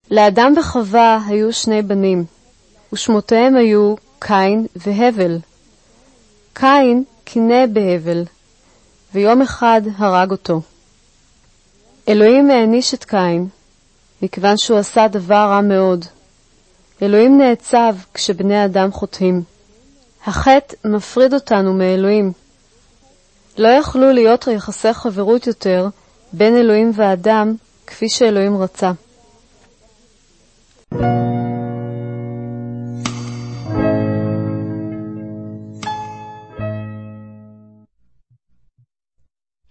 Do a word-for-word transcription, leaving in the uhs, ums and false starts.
לאדם וחווה היו שני בנים, ושמותיהם היו קין והבל. קין קינא בהבל, ויום אחד הרג אותו. אלוהים העניש את קין, מכיוון שהוא עשה דבר רע מאוד. אלוהים נעצב כשבני אדם חוטאים. החטא מפריד אותנו מאלוהים. לא יכלו להיות יחסי חברות יותר בין אלוהים ואדם כפי שאלוהים רצה.